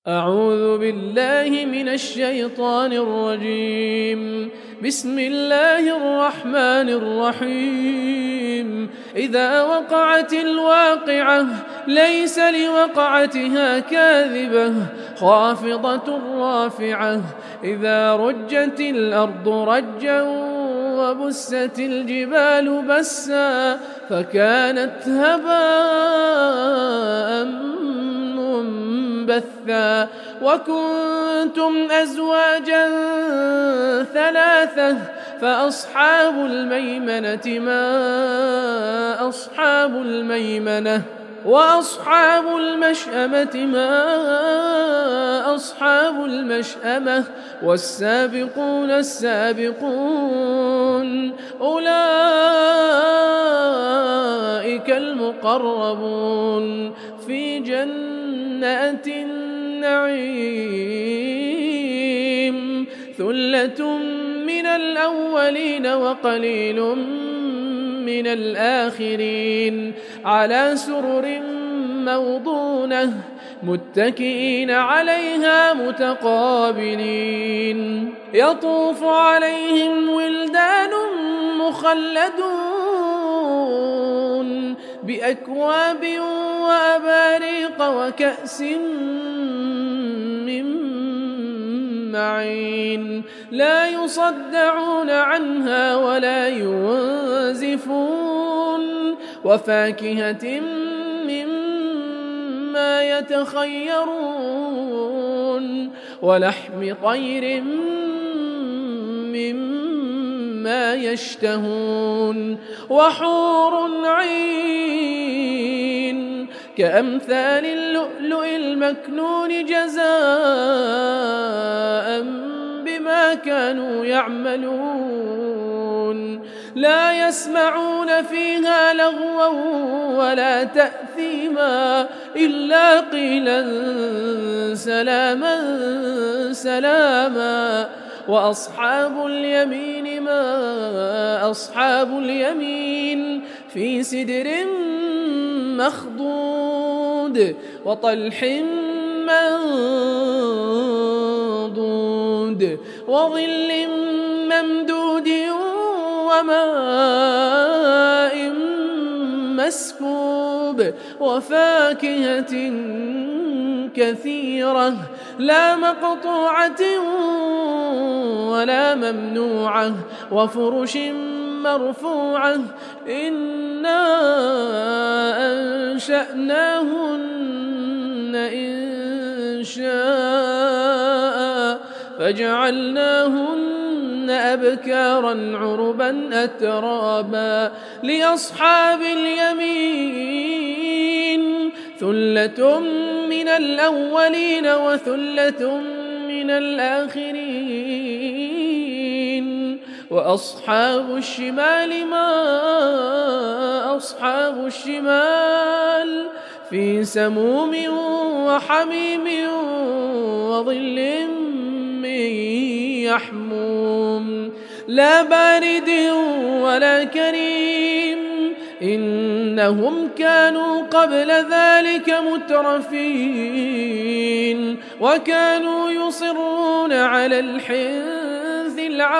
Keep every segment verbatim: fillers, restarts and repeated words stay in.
أعوذ بالله من الشيطان الرجيم. بسم الله الرحمن الرحيم. إذا وقعت الواقعة ليس لوقعتها كاذبة خافضة رافعة. إذا رجت الأرض رجا وبست الجبال بسا فكانت هباء منبثا. وكنتم أزواجا ثلاثة فأصحاب الميمنة ما أصحاب الميمنة وأصحاب المشأمة ما أصحاب المشأمة والسابقون السابقون أولئك المقربون في جنات النعيم. ثلة من الأولين وقليل من الآخرين على سرر موضونة متكئين عليها متقابلين. يطوف عليهم ولدان مخلدون بأكواب وأباريق وكأس من معين لا يصدعون عنها ولا ينزفون. وفاكهة مما يتخيرون ولحم طير مما يشتهون وحور عين كأمثال اللؤلؤ المكنون جزاء بما كانوا يعملون. لا يسمعون فيها لغوا ولا تأثيما إلا قيلا سلاما سلاما. وأصحاب اليمين ما أصحاب اليمين في سدر مخضود وطلح منضود وظل ممدود وماء مسكوب وفاكهة كثيرة لا مقطوعة ولا ممنوعة وفرش مرفوعة. إنا أنشأناهن إن شاء فجعلناهن أبكارا عربا أترابا. لأصحاب اليمين ثلة من الأولين وثلة من الآخرين. وأصحاب الشمال ما أصحاب الشمال في سموم وحميم وظل من يحموم لا بارد ولا كريم. إنهم كانوا قبل ذلك مترفين وكانوا يصرون على الحنث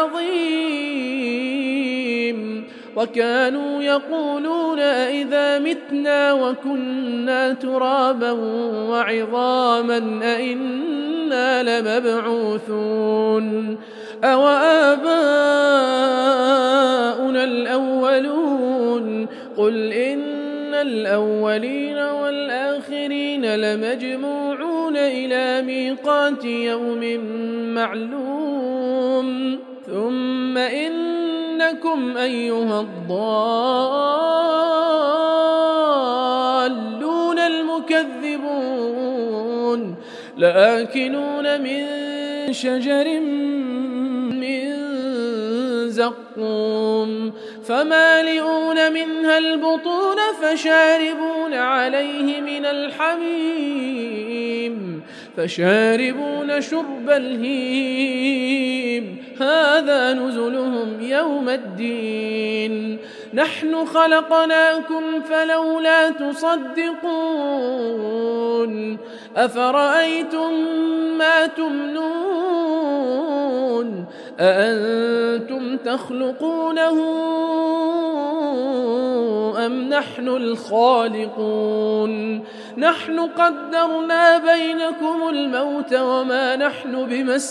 العظيم وكانوا يقولون أئذا متنا وكنا ترابا وعظاما أئنا لمبعوثون أو آباؤنا الأولون. قل إن الأولين والآخرين لمجموعون إلى ميقات يوم معلوم. ثم إنكم أيها الضالون المكذبون لآكلون من شجر من زقوم فمالئون منها البطون فشاربون عليه من الحميم فشاربون شرب الهيم. هذا نزلهم يوم الدين. نحن خلقناكم فلولا تصدقون أفرأيتم ما تمنون أأنتم تخلقونه أم نحن الخالقون نحن قدرنا بينكم الموت وما نحن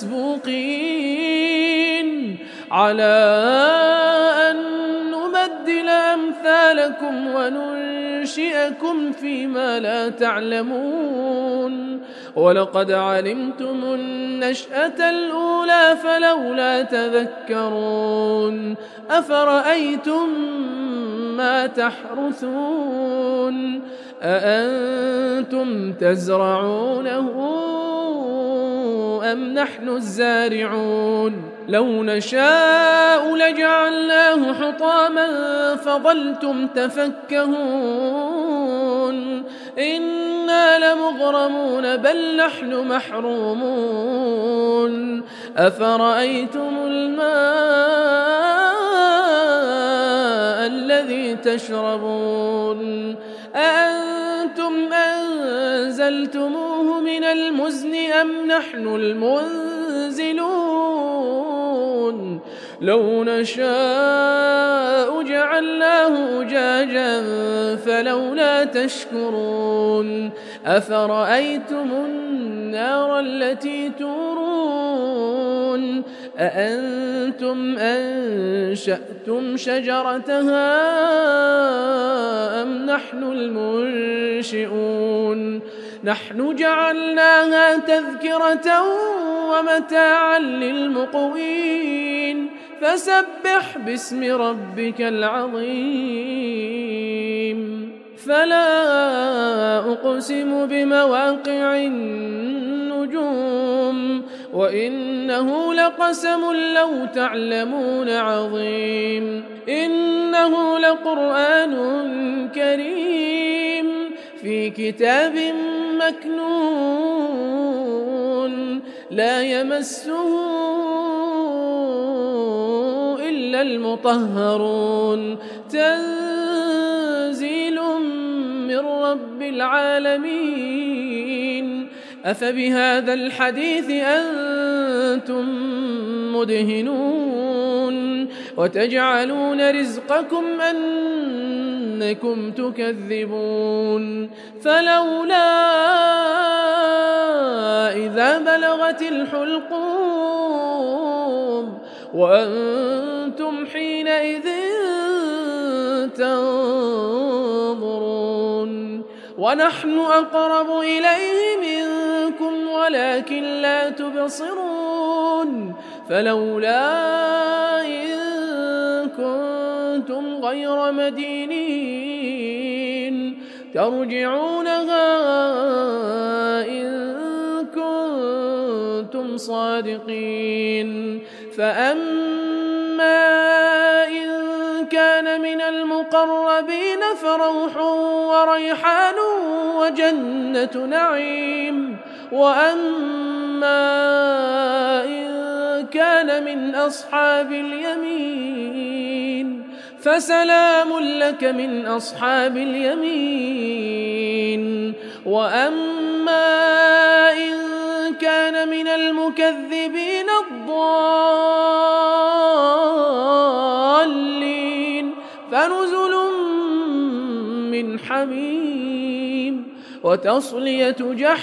بمسبوقين على أن نبدل أمثالكم وننشئكم فيما لا تعلمون ولقد علمتم النشأة الأولى فلولا تذكرون أفرأيتم ما تحرثون أأنتم تزرعونه أم نحن الزارعون لو نشاء لجعلناه حطاما فظلتم تفكهون إنا لمغرمون بل نحن محرومون أفرأيتم الماء الذي تشربون أأنتم أنزلتموه من المزن أم نحن المنزلون لو نشاء جعلناه أجاجا فلولا تشكرون أفرأيتم النار التي تورون أأنتم أنشأتم شجرتها أم نحن المنشئون نحن جعلناها تذكرة ومتاعا للمقوين فسبح باسم ربك العظيم فلا أقسم بمواقع النجوم وإنه لقسم لو تعلمون عظيم إنه لقرآن كريم في كتاب مكنون لا يمسه إلا المطهرون تنزيل من رب العالمين أفبهذا الحديث أنتم مدهنون وتجعلون رزقكم أنكم تكذبون فلولا إذا بلغت الحلقوم وأنتم حينئذ تنظرون ونحن أقرب إليه منكم ولكن لا تبصرون فلولا إن كنتم غير مدينين ترجعونها إن كنتم صادقين فأما إن كان من المقربين فروح وريحان وجنة نعيم وأما إن كان من أصحاب اليمين فسلام لك من أصحاب اليمين وأما إن كان من المكذبين الضالين فنزل من حميم وتصلية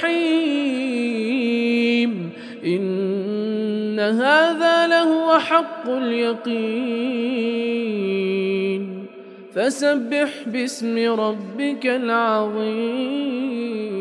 جحيم إن هذا لهو حق اليقين فسبح باسم ربك العظيم